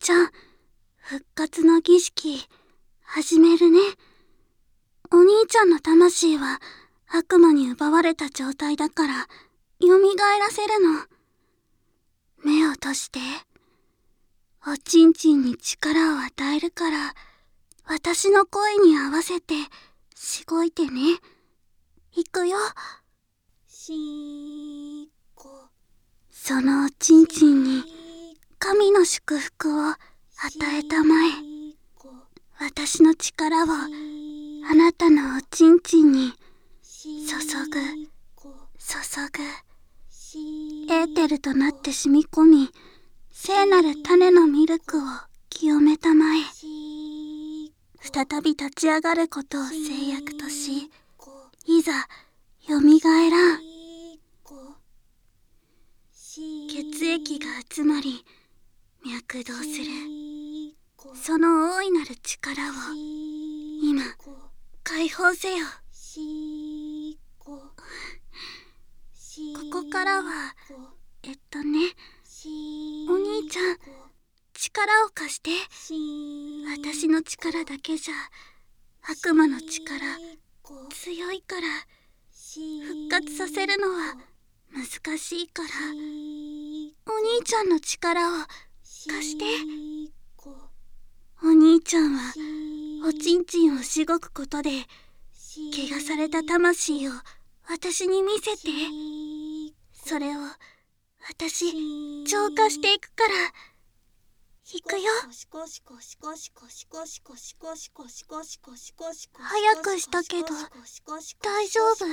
ちゃん、復活の儀式、始めるね。お兄ちゃんの魂は悪魔に奪われた状態だから、蘇らせるの。目を閉じて。おちんちんに力を与えるから、私の声に合わせて、しごいてね。いくよ。そのおちんちんに、神の祝福を与えたまえ。私の力を、あなたのおちんちんに、注ぐ。エーテルとなって染み込み、聖なる種のミルクを清めたまえ。再び立ち上がることを制約とし、いざ、蘇らん。血液が集まり、脈動する。その大いなる力を、今、解放せよ。ここからは、お兄ちゃん、力を貸して。私の力だけじゃ、悪魔の力、強いから、復活させるのは難しいから、お兄ちゃんの力を貸して。お兄ちゃんは、おちんちんをしごくことで、怪我された魂を私に見せて。それを、私、浄化していくから。行くよ。早くしたけど、大丈夫？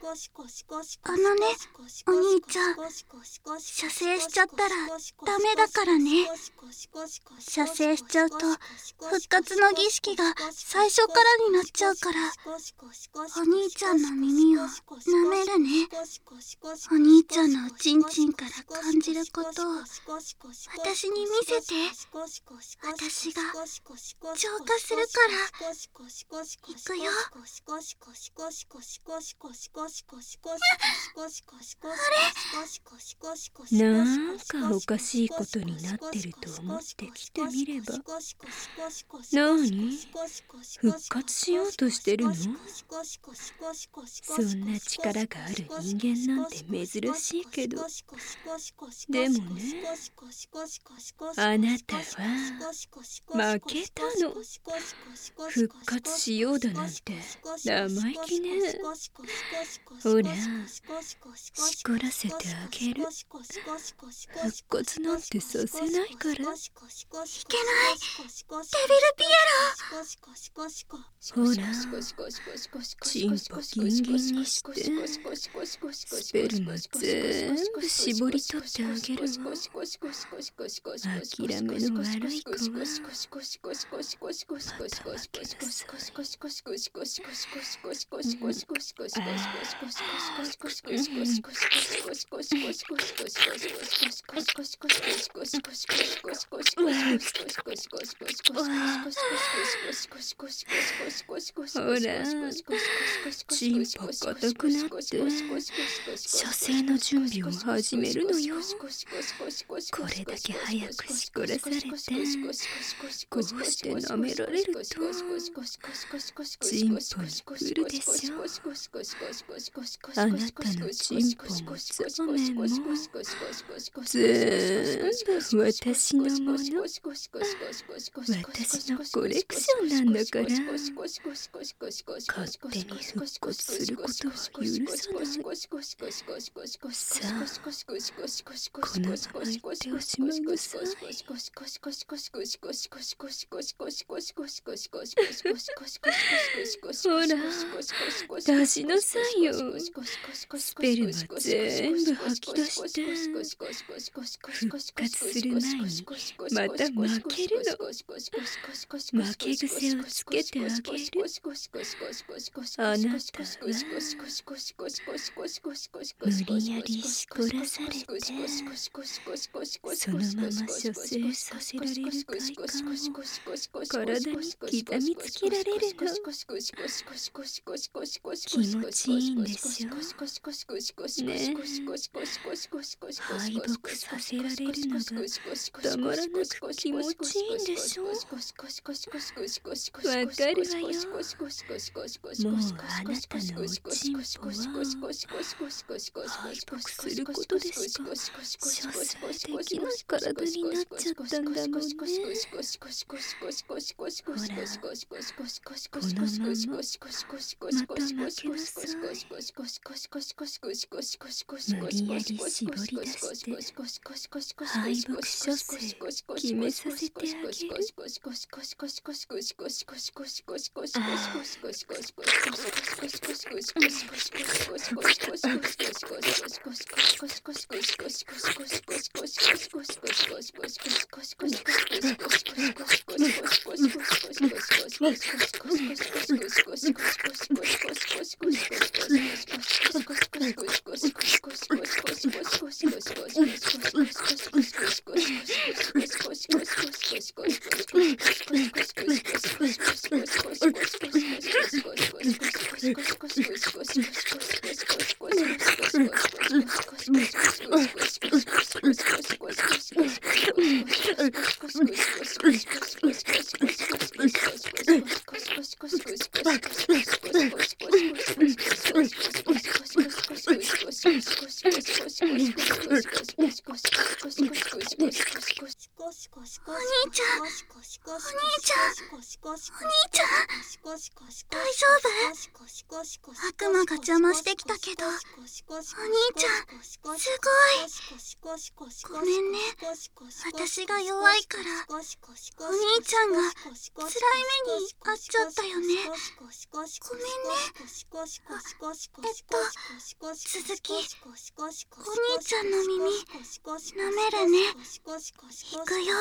お兄ちゃん、射精しちゃったらダメだからね。射精しちゃうと、復活の儀式が最初からになっちゃうから、お兄ちゃんの耳を舐めるね。お兄ちゃんのおちんちんから感じることを、私に見せて。私が浄化するから。行くよ。 なんかおかしいことになってると思って来てみれば。なに？復活しようとしてるの？そんな力がある人間なんて珍しいけど。でもね、あなたは負けたの。復活しようだなんて生意気ね。ほら、しこらせてあげる。復活なんてさせないから。いけない、デビルピエロ。ほら、チンポギンギンにして、スペルマ全部絞り取ってあげるわ。諦めの悪い子は、また負けなさほら、チンポ硬くなって、射精の準備を始めるのよ。これだけ早くしこらされて、こうして舐められると、チンポに来るでしょ。あなたのチンポもザメも、全部私のもの。私のコレクションなんだから。勝手に復活することは許さない。さあ、このまま言っておしまいなさい。ほら、出しなさいよ。スペルマ全部吐き出して、復活する前にまた負けるの。負け癖をつけてあげる。あなたは無理やりしこらされて、そのまま射精ささせられる快感を体に刻みつけられるの。気持ちいいんでしょねえ。敗北させられるのがたまらなく気持ちいいんでしょ。わかるわよ。もうあなたのおちんぽは敗北することでしか射精できない体になっちゃったんだもんね。ほら、このまままた負けなさい。無理やり絞り出して敗北射精決めさせてあげる。ああ、 大丈夫？悪魔が邪魔してきたけど、お兄ちゃん、すごい。ごめんね。私が弱いから、お兄ちゃんが辛い目に遭っちゃったよね。ごめんね。続き、お兄ちゃんの耳、舐めるね。いくよ。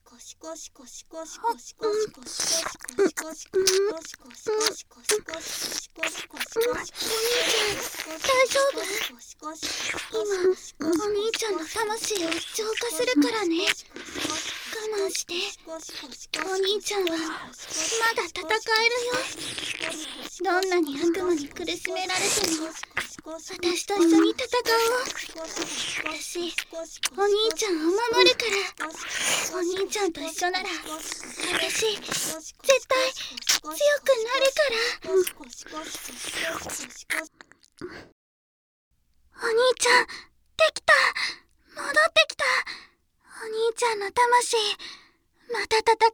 大丈夫？今、お兄ちゃんの魂を浄化するからね。我慢して。お兄ちゃんはまだ戦えるよ。どんなに悪魔に苦しめられても私と一緒に戦おう。私、お兄ちゃんを守るから。お兄ちゃんと一緒なら私、絶対強くなるから。お兄ちゃん、できた。戻ってきた。お兄ちゃんの魂、また戦える。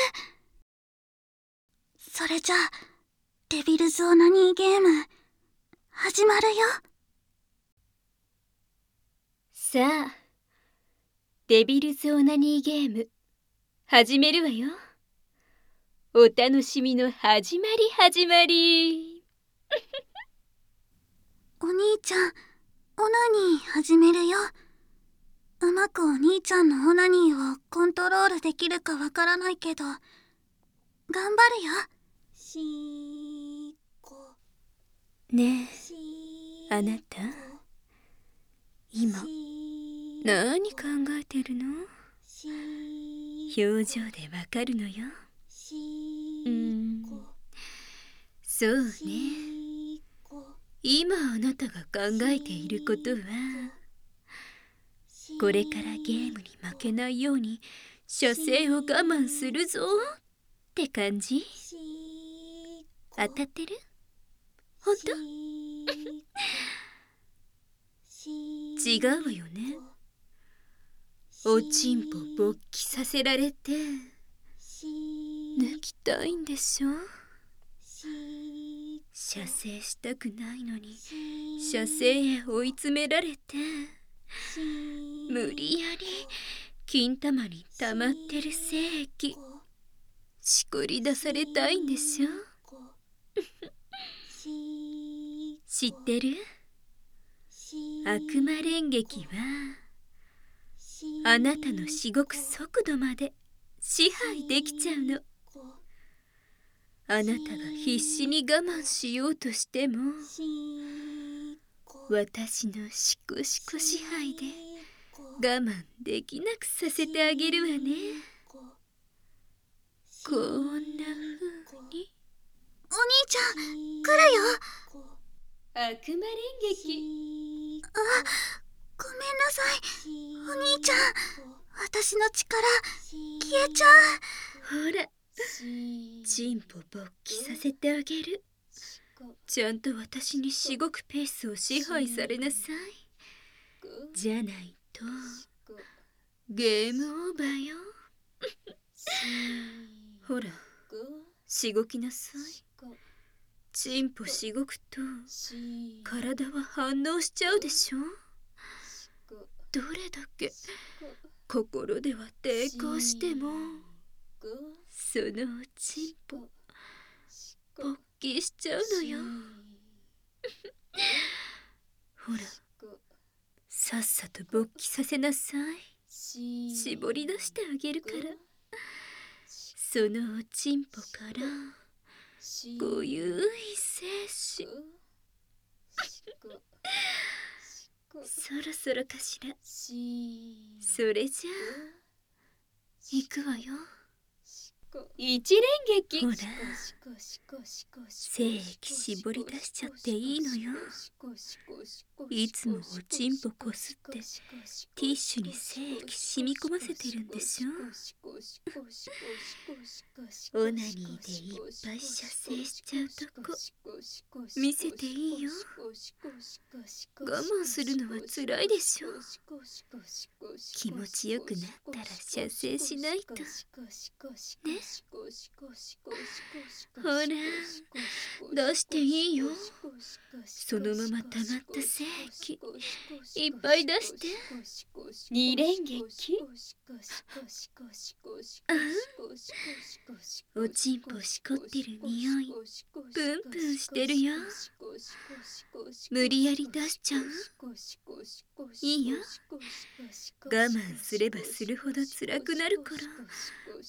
それじゃあ、デビルズオナニーゲーム始まるよ。 さあ、デビルズオナニーゲーム始めるわよ。お楽しみの始まりお兄ちゃん、オナニー始めるよ。うまくお兄ちゃんのオナニーをコントロールできるかわからないけど、頑張るよ。 ねえ、あなた、今何考えてるの？表情でわかるのよ。そうね。今あなたが考えていることは、これからゲームに負けないように射精を我慢するぞって感じ？当たってる？ほんと？違うわよね。おちんぽ勃起させられて抜きたいんでしょ？射精したくないのに射精へ追い詰められて、無理やり金玉に溜まってる精液しこり出されたいんでしょ？知ってる？悪魔連撃はあなたのしごく速度まで支配できちゃうの。あなたが必死に我慢しようとしても、私のシコシコ支配で我慢できなくさせてあげるわね。こんな風に。 お兄ちゃん、来るよ。 悪魔連撃。 ごめんなさい、お兄ちゃん。私の力消えちゃう。 ほら、チンポ勃起させてあげる。ちゃんと私にしごくペースを支配されなさい。じゃないとゲームオーバーよ。ほら、しごきなさい。チンポしごくと体は反応しちゃうでしょ。どれだけ心では抵抗しても、そのチンポ勃起しちゃうのよ。ほら、さっさと勃起させなさい。絞り出してあげるから。そのおちんぽからごゆい精子。そろそろかしら。それじゃあ行くわよ。一連撃。ほら、精液絞り出しちゃっていいのよ。いつもおちんぽこすってティッシュに精液染み込ませてるんでしょ。オナニーでいっぱい射精しちゃうとこ見せていいよ。我慢するのはつらいでしょ。気持ちよくなったら射精しないとね。ほら、出していいよ。そのまま溜まった精液いっぱい出して。二連撃。おちんぽしこってる匂いプンプンしてるよ。無理やり出しちゃう？いいよ。我慢すればするほど辛くなるから、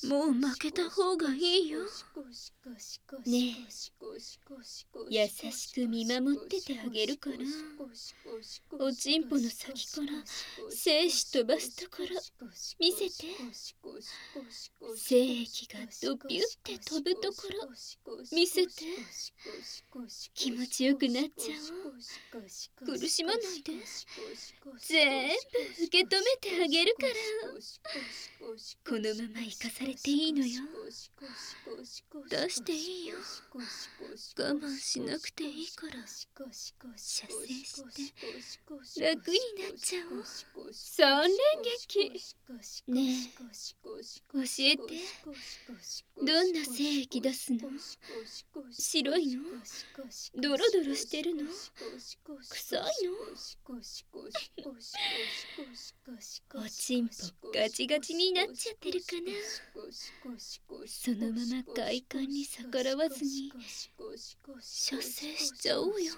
もう負けた方がいいよ。ねえ、優しく見守っててあげるから。おちんぽの先から精子飛ばすところ見せて。精液がドビュって飛ぶところ見せて。気持ちよくなっちゃおう。苦しまないで。全部受け止めてあげるから。このまま生かされていいのよ。出していいよ。我慢しなくていいから射精して楽になっちゃおう。三連撃。ねえ、教えて。どんな精液出すの？白いの？ドロドロしてるの？臭いの？おちんぽガチガチになっちゃってるかな。そのまま快感に逆らわずに射精しちゃおうよ。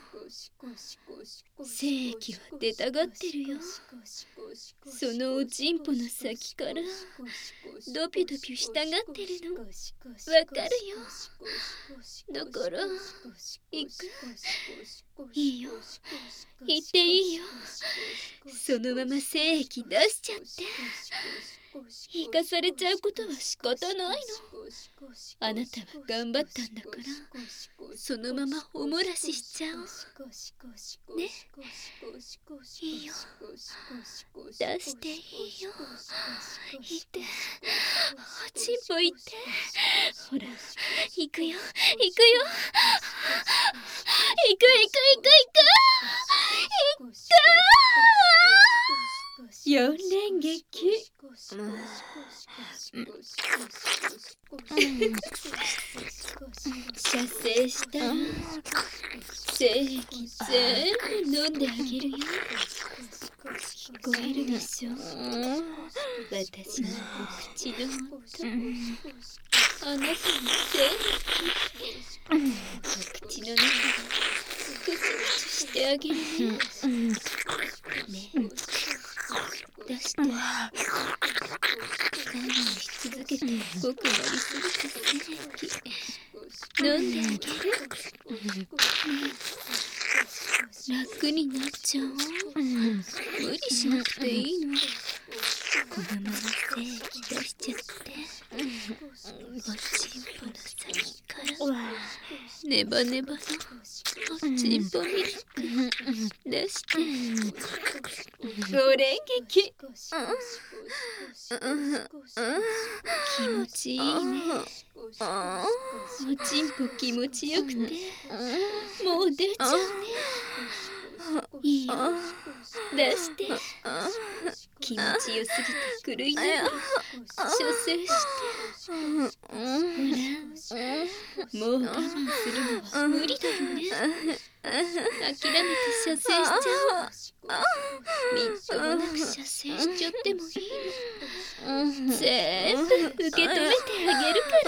精液は出たがってるよ。そのおちんぽの先からドピドピしたがってるのわかるよ。だから行く？いいよ、行っていいよ。そのまま精液出しちゃって。生かされちゃうことは仕方ないの。あなたは頑張ったんだから、そのままおもらししちゃおうね。いいよ、出していいよ。いっておちんぽいって。ほら、行くよ行くよ。行く四連撃。射精したら精液全部飲んであげるよ。聞こえるでしょ、私のお口の音。あなたの精液お口の中でクチクチしてあげるね。ね、出して。我慢し続けて濃くなりすぎた精液飲んであげる。楽になっちゃおう。無理しなくていいの。 のまま精液出しちゃって、おちんぽの先からネバネバのおちんぽミルク出して、ご連撃。気持ちいいね。おちんぽ気持ちよくて、もう出ちゃうね。いいよ、出して。気持ちよすぎて狂いながら射精して。ほら、もう我慢するのは無理だよね。諦めて射精しちゃう。みっともなく射精しちゃってもいいの。全部受け止めてあげるから。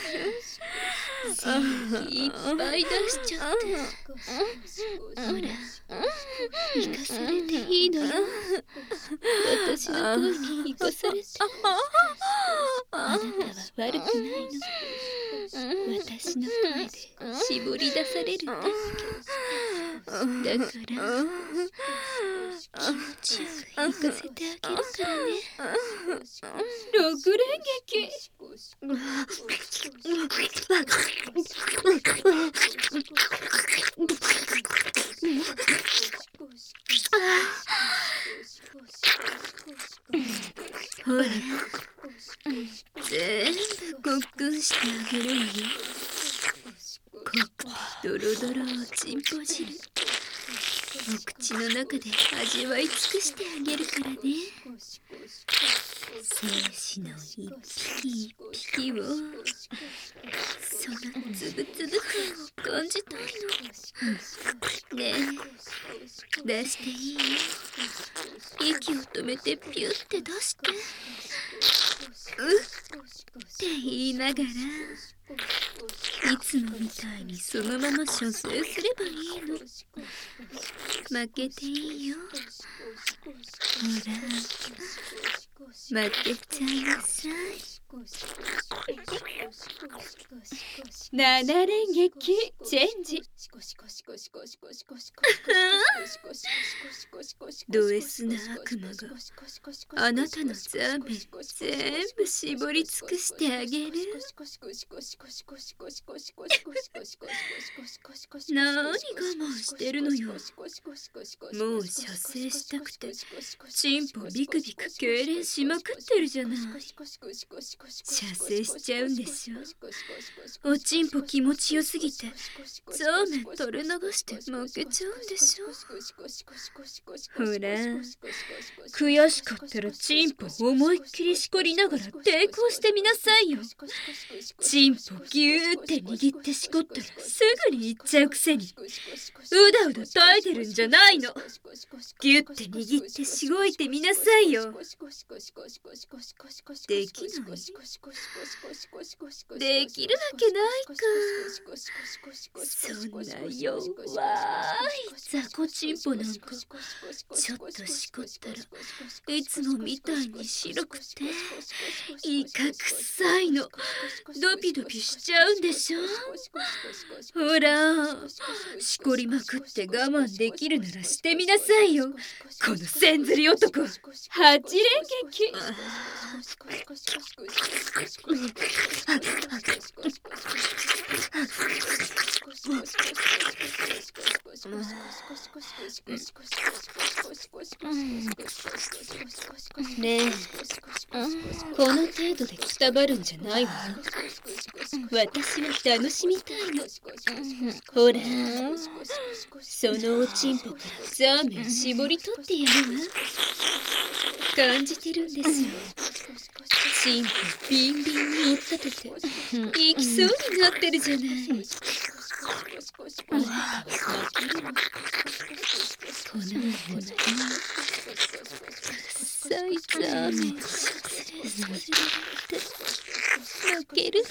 精液いっぱい出しちゃって。ほら、生かされていいのよ。私の声に生かされて。あなたは悪くないの。私の声で絞り出されるだけ。だから気持ちよく行かせてあげるからね。6連撃。ほら、全部ごっくんしてあげるわよ。こドロドロおちんぽ汁、お口の中で味わい尽くしてあげるからね。精子の一匹一匹を、そのつぶつぶ感を感じたいの。ねえ、出していいよ。息を止めてピュッて出して、うって言いながら、いつもみたいにそのまま射精すればいいの。負けていいよ。ほら、負けちゃいなさい。7連撃チェンジ。ド S な悪魔があなたのザメ全部絞り尽くしてあげる。何我慢してるのよ。もう射精したくてチンポビクビク痙攣しまくってるじゃない。射精しちゃうんでしょ。おちんぽ気持ちよすぎてザーメン垂れ流して負けちゃうんでしょ。ほら、悔しかったらチンポ思いっきりしこりながら抵抗してみなさいよ。チンポギューって握ってしこったらすぐにいっちゃうくせにうだうだ耐えてるんじゃないの。ギュッて握ってしごいてみなさいよ。できない？できるわけないか。そんな弱い雑魚チンポなんかちょっとしこったらいつもみたいに白くてイカ臭いの。ドピドピしちゃうんでしょ。ほら、しこりまくって我慢できるならしてみなさいよ。このせんずり男。8連撃。ねえ、この程度でくたばるんじゃないわよ。私は楽しみたいの。ほら、そのおちんぽからザーメン絞り取ってやるわ。感じてるんですよ。チンポビンビンに追っ立てて行きそうになってるじゃない。あなたは負けるの。このような臭いザーメン射精させられて負ける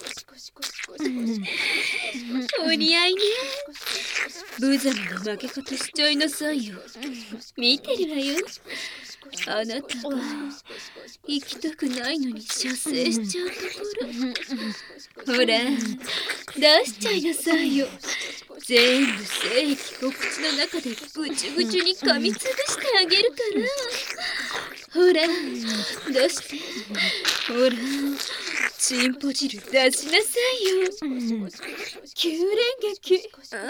の。お似合いね。無様な負け方しちゃいなさいよ。見てるわよ。あなたが行きたくないのに射精しちゃうところ。ほら、出しちゃいなさいよ。全部精液を口の中でぐちゅぐちゅに噛みつぶしてあげるかほら出して、ほらチンポ汁出しなさいよ。9連撃。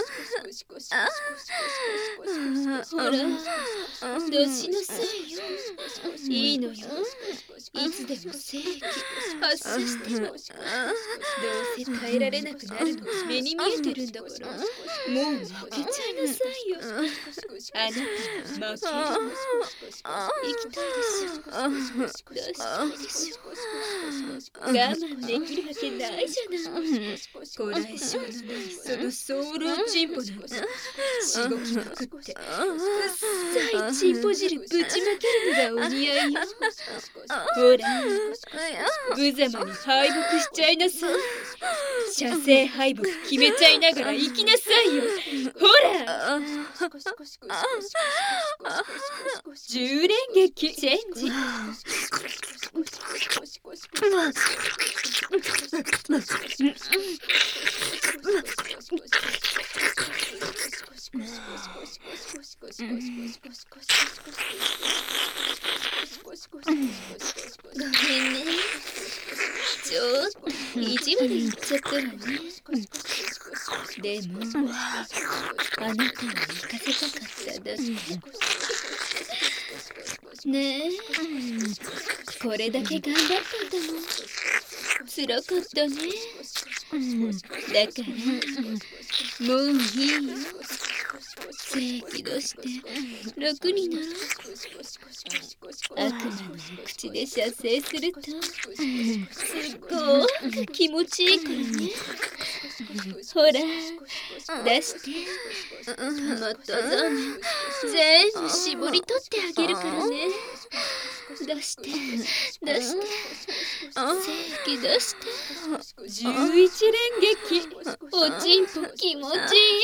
ほら出しなさいよ。いいのよ、いつでも精液発射しても。どうせ耐えられなくなるのが目に見えてるんだから、もう負けちゃいなさいよ。あなた負けるの。行きたいでしょ、出したいでしょ。我慢できるわけないじゃない。こらえ性のないそのソウルチンポなんてしごきまくって、うっさいチンポ汁ぶちまけるのがお似合いよ。ほら無様に敗北しちゃいなさい。射精敗北決めちゃいながら行きなさいよ。ほら10連撃チェンジ。ごめんね、ちょっと意地悪言っちゃったわね。でもあなたに行かせたかっただけね。えこれだけ頑張ったんだもん。つらかったね。だからもういいよ。精液出して楽になろう。悪魔の口で射精するとすっごく気持ちいいからね。ほら出して、もっと全部絞り取ってあげるからね。出して出して、精液出して。11連撃。おちんぽ気持ちいい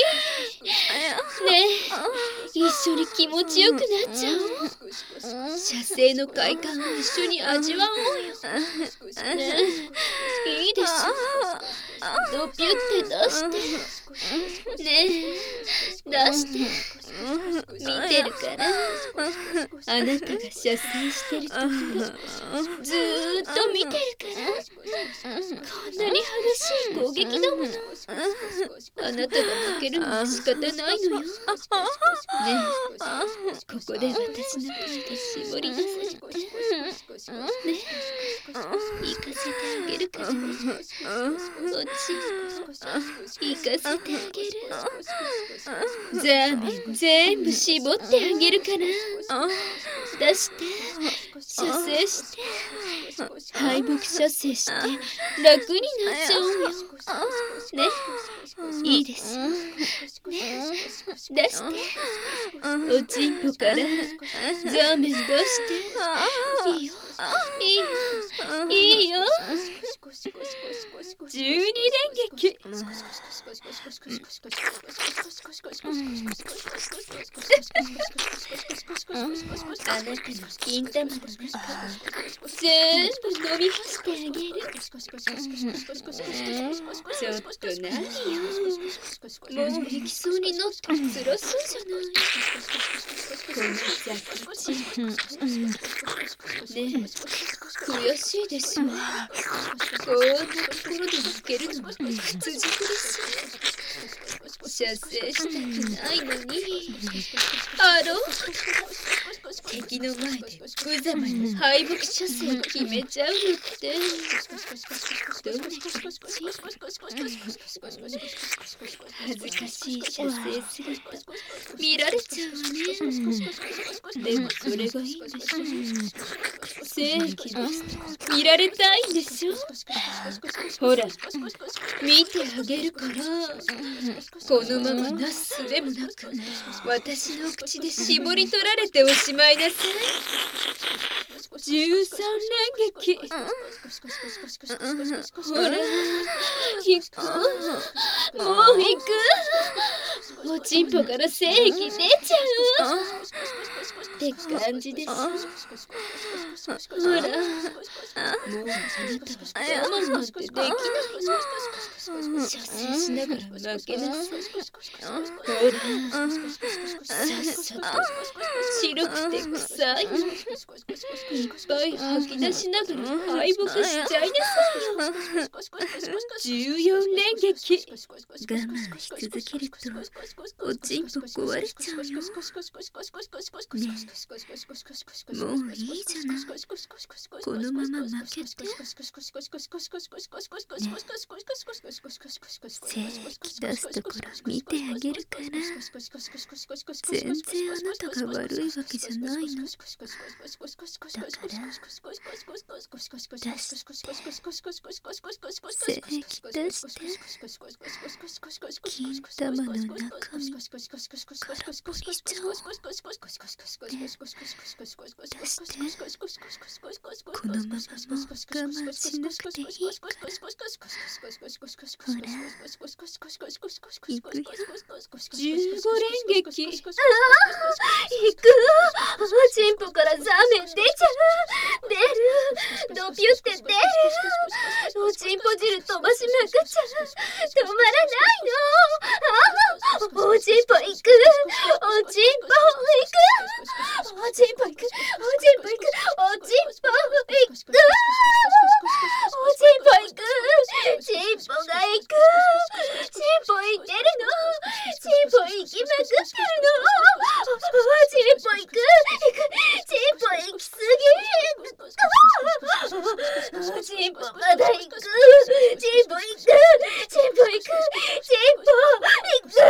ね。え一緒に気持ちよくなっちゃおう。射精の快感を一緒に味わおうよ。ねえいいでしょ。ドピュって出してね。え出して見てるから。あなたが射精してるところずーっと見てるから。こんなに激しい攻撃だもの。あなたが負けるのは仕方ないのよ。ねえここで私の声で絞り出されてね。行かせてあげるからね。おちんぽ行かせてあげる。ザーメン全部絞ってあげるから。出して射精して敗北射精して楽になっちゃおうよ。ねいいでしょ。ね出しておちんぽからザーメン出していいよいいよいいよ。12連撃。あなたの金玉の中全部飲み干してあげる。ちょっと何よ、もう行きそうになって辛そうじゃない。このザコチンねえ悔しいでしょ。こんなところで負けるのは屈辱です。射精したくないのにあろう敵の前で無様に敗北射精を決めちゃうのってどんな気持ち？恥ずかしい射精姿見られちゃうわね。でもそれがいいんでしょ。精液です見られたいんでしょ。ほら見てあげるから。このままなすすべもなく私の口で絞り取られておしまいなさい。13連撃。ほら行くもう行く。おちんぽから精液出ちゃうって感じです。ほらもうあなたは我慢なんてできない。 射精しながら負けなさい。ほら、さっさと白くて臭いのいっぱい吐き出しながら敗北しちゃいなさいよ。14連撃。 我慢し続けるとおちんぽ壊れちゃうよ。ねえ、もういいじゃない。このまま負けて。ね精液出すところ見てあげるから。全然あなたが悪いわけじゃないの。だから出して精液出して。金玉の中身空っぽにしちゃおう。出してこのままもう我慢しなくていいから。ほら行くよ。 15連撃。 行く。おちんぽからザーメン出ちゃう。出る。ドピュって出る。おちんぽ汁飛ばしまくっちゃう。止まらないの。おちんぽ行く。おちんぽ行く。おちんぽ行く。おちんぽ行く。おちんぽ行く。おちんぽ行く。チンポが行く。チンポ行ってるの。チンポ行きまくってるの。チンポ行く。チンポ行きすぎ。チンポまだ行く。チンポ行く。チンポ行く。チンポ行く。